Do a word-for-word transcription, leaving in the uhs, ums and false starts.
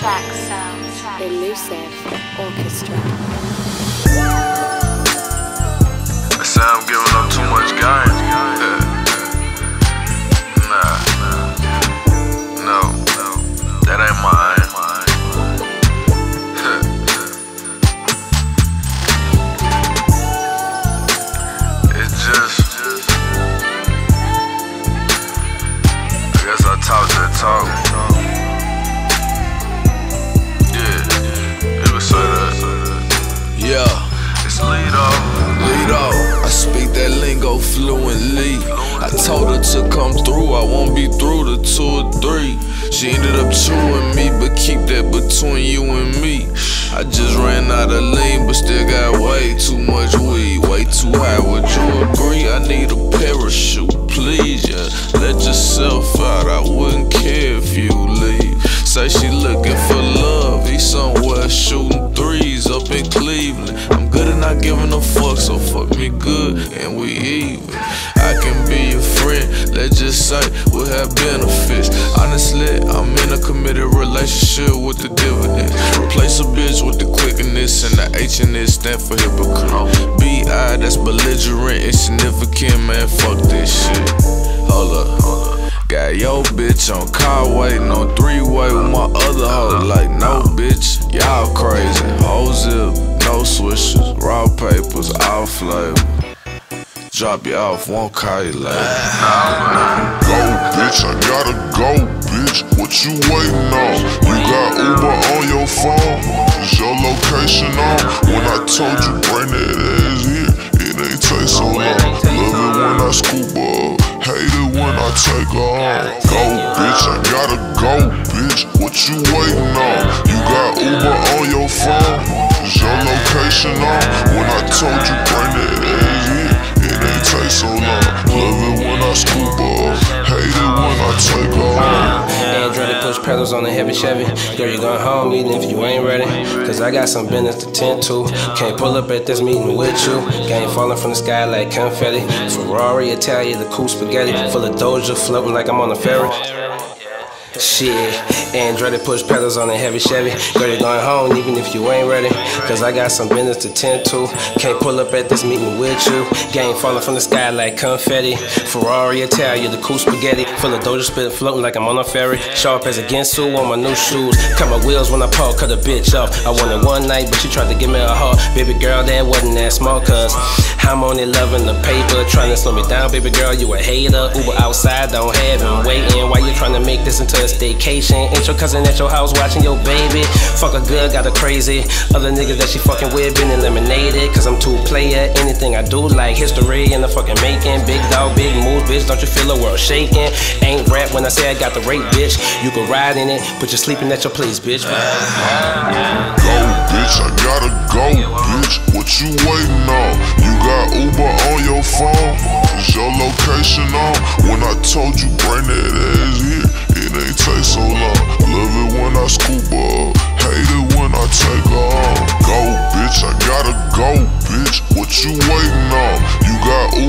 Track sound, track Elusive Orchestra. They say I'm giving up too much game. Yeah. Nah, no, that ain't my aim. It's just, I guess I talk that talk. Yeah, it was say that. Yeah, it's lead off. lead off. I speak that lingo fluently. I told her to come through, I won't be through to two or three. She ended up chewing me, but keep that between you and me. I just ran out of lean, but still got way too much weed. Way too high, would you agree? I need a parachute, please, yeah. Let yourself out, I wouldn't care if you leave. Say she looking for love, he somewhere shooting threes up in Cleveland. I'm good at not giving a fuck, so fuck me good and we even. I can be your friend, let's just say we'll have benefits. Honestly, I'm in a committed relationship with the dividends. Replace a bitch with the quickness, and the H in it stand for hypocrite. B I, that's belligerent, insignificant, man, fuck this shit. Hold up, hold up. Got your bitch on car waiting on three-way with my other hoe. Like, no bitch, y'all crazy. Whole zip, no swishers, raw papers, all flavor. Drop you off, won't call you later. Go, bitch, I gotta go, bitch. What you waiting on? You got Uber on your phone? Is your location on? When I told you bring that ass here, it ain't take so long. Love it when I scoop up, hate it when I take her home. Go, bitch, I gotta go, bitch. What you waiting on? You got Uber on your phone? Is your location on? When I told you bring that ass here, it ain't take so long. Love it when I scoop up, hate it when I take her home. Andretti push pedals on a heavy Chevy. Girl, you going home even if you ain't ready. Cause I got some business to tend to. Can't pull up at this meeting with you. Game falling from the sky like confetti. Ferrari, Italian, the cool spaghetti. Full of Doja, floating like I'm on a ferry. Shit, Andretti push pedals on a heavy Chevy. Girl, you're going home even if you ain't ready. Cause I got some business to tend to. Can't pull up at this meeting with you. Game falling from the sky like confetti. Ferrari, Italian, the cool spaghetti. Full of Doja spit floating like I'm on a ferry. Sharp as a Ginsu on my new shoes. Cut my wheels when I park, cut a bitch off. I wanted one night, but she tried to give me a heart. Baby girl, that wasn't that small, cause I'm only loving the paper. Trying to slow me down, baby girl, you a hater. Uber outside, don't have him waiting. Why you trying to make this into a staycation? Ain't your cousin at your house watching your baby? Fuck her good, got her crazy. Other niggas that she fucking with been eliminated. Cause I'm too player, anything I do like history in the fucking making. Big dog, big moves, bitch, don't you feel the world shaking? Ain't rap when I say I got the rape, bitch. You can ride in it, but you're sleeping at your place, bitch. Go, bitch, I gotta go, bitch. What you waiting on? You got Uber on your phone? Is your location on? When I told you bring that ass here, it ain't take so long. Love it when I scoop up, hate it when I take her home. Go, bitch, I gotta go, bitch. What you waiting on? You got